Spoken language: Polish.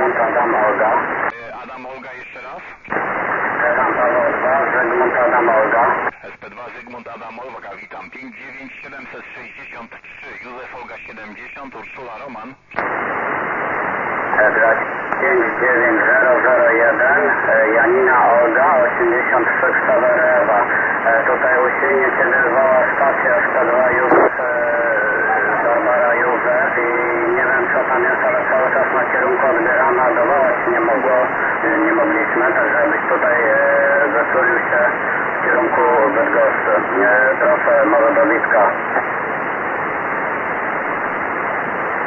Zygmunt Adam Olga. Adam Olga jeszcze raz? Tam Paweł 2, Zygmunt Adam Olga. SP2 Zygmunt Adam Olga, witam. 59763, Józef Olga 70, Urszula Roman. 59001, Janina Olga 83, Ksawerewa. Tutaj usilnie Ciebie zwała stacja 102 Józef, Barbara Józef i nie wiem co tam jest, ale cały czas na kierunku odbierana, dowołać nie mogliśmy, tak żebyś tutaj wychylił się w kierunku Bydgoszczy. Proszę, Małe do Witka.